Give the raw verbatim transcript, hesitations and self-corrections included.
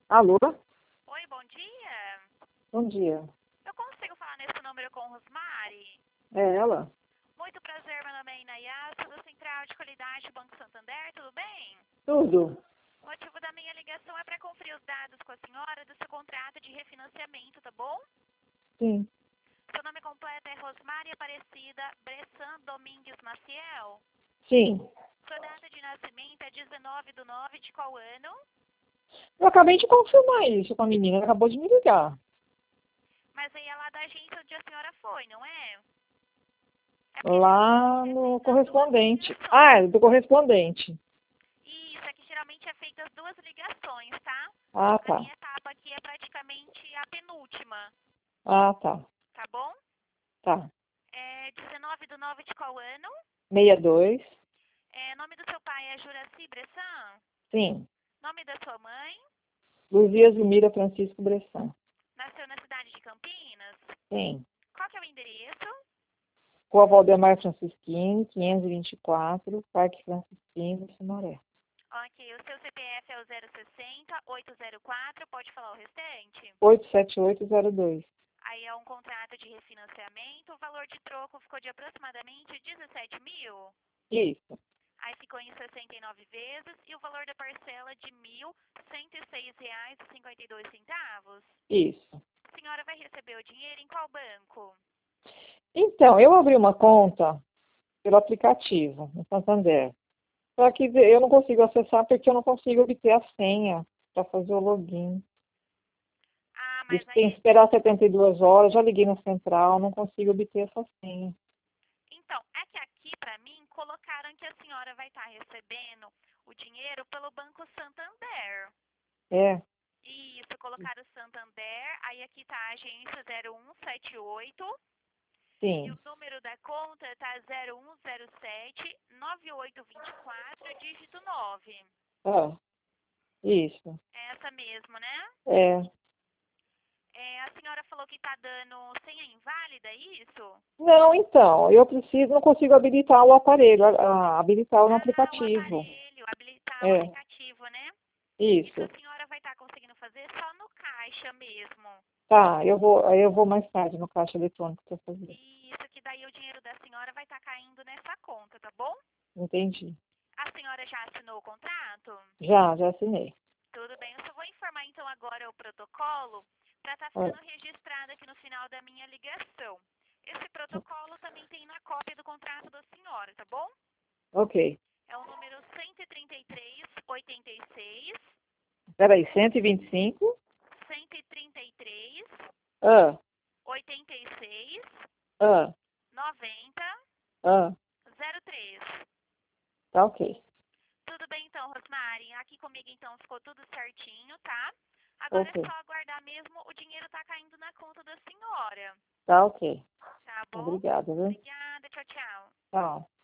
Alô? Oi, bom dia. Bom dia. Eu consigo falar nesse número com Rosmari? É ela? Muito prazer, meu nome é Inayasa, do Central de Qualidade Banco Santander, tudo bem? Tudo. O motivo da minha ligação é para conferir os dados com a senhora do seu contrato de refinanciamento, tá bom? Sim. Seu nome completo é Rosmari Aparecida Bressan Domingues Maciel? Sim. Sua data de nascimento é dezenove do nove de qual ano? Eu acabei de confirmar isso com a menina, ela acabou de me ligar. Mas aí é lá da agência onde a senhora foi, não é? É porque Lá geralmente é no feita as duas correspondente. ligações. Ah, é do correspondente. Isso, é que geralmente é feita as duas ligações, tá? Ah, A tá. minha etapa aqui é praticamente a penúltima, Ah, tá. tá bom? Tá. É dezenove do nove de qual ano? sessenta e dois. É, nome do seu pai é Juraci Bressan? Sim. Nome da sua mãe? Luzia Zumira Francisco Bressan. Nasceu na cidade de Campinas? Sim. Qual que é o endereço? Rua Valdemar Francisquini, quinhentos e vinte e quatro, Parque Francisquini, Sumaré. Ok, o seu C P F é o zero sessenta, oito zero quatro, pode falar o restante? oito sete oito zero dois. Aí é um contrato de refinanciamento, o valor de troco ficou de aproximadamente dezessete mil? Isso. Aí ficou em sessenta e nove vezes e o valor da parcela de mil cento e seis reais e cinquenta e dois centavos. Isso. A senhora vai receber o dinheiro em qual banco? Então, eu abri uma conta pelo aplicativo, no Santander. Só que eu não consigo acessar porque eu não consigo obter a senha para fazer o login. Ah, Eles mas têm que aí... esperar setenta e duas horas, já liguei na central, não consigo obter essa senha. Então, é que aqui pra mim colocaram que a senhora vai estar recebendo o dinheiro pelo Banco Santander. É? Isso, colocaram Santander, aí aqui tá a agência zero um sete oito. E Sim. o número da conta tá zero um zero sete, nove oito dois quatro, dígito nove. Ah, isso. É essa mesmo, né? É. É, a senhora falou que tá dando senha inválida, é isso? Não, então, eu preciso, não consigo habilitar o aparelho, a- a- habilitar no Ah, o aplicativo. aparelho, habilitar o É, aplicativo, né? Isso a isso. senhora vai estar conseguindo fazer só no caixa mesmo. Tá, eu vou, aí eu vou mais tarde no caixa eletrônico para fazer. Isso que daí o dinheiro da senhora vai estar caindo nessa conta, tá bom? Entendi. A senhora já assinou o contrato? Já, já assinei. Tudo bem, eu só vou informar então agora o protocolo para estar Ah, ficando registrado aqui no final da minha ligação. Esse protocolo também tem na cópia do contrato da senhora, tá bom? ok. É o número cento e trinta e três, oitenta e seis, Peraí, cento e vinte e cinco? cento e trinta e três, Ah, oitenta e seis, ah, noventa, ah, zero três. tá ok. Tudo bem então, Rosmari? Aqui comigo então ficou tudo certinho, tá? Agora é Ok. só aguardar mesmo, o dinheiro tá caindo na conta da senhora. Tá ok. Tá bom? Obrigada, viu? Obrigada, tchau, tchau. Tchau.